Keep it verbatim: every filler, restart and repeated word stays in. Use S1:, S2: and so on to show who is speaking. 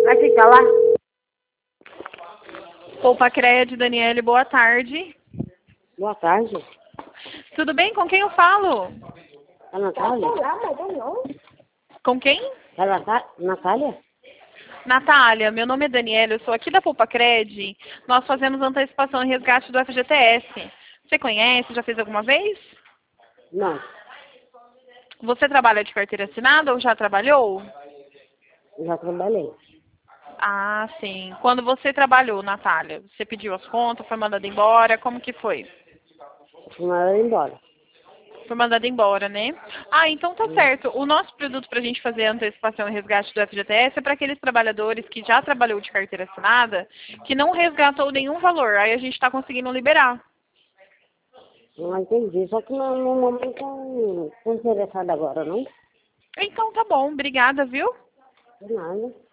S1: Vai ficar lá.
S2: Poupa Cred, Daniele, boa tarde.
S1: Boa tarde.
S2: Tudo bem? Com quem eu falo?
S1: É a Natália?
S2: Com quem?
S1: É a Natá- Natália?
S2: Natália, meu nome é Daniela, eu sou aqui da Poupa Cred. Nós fazemos antecipação e resgate do F G T S. Você conhece? Já fez alguma vez?
S1: Não,
S2: Você trabalha de carteira assinada ou já trabalhou?
S1: já trabalhei.
S2: Ah, sim. Quando você trabalhou, Natália, você pediu as contas, foi mandada embora, como que foi?
S1: Fui mandada embora.
S2: Foi mandada embora, né? Ah, então tá
S1: Hum.
S2: certo. O nosso produto para a gente fazer a antecipação e resgate do F G T S é para aqueles trabalhadores que já trabalhou de carteira assinada, que não resgatou nenhum valor. Aí a gente está conseguindo liberar.
S1: Não entendi. Só que no, no momento eu não estou interessada agora, não?
S2: Então tá bom, obrigada, viu?
S1: De nada.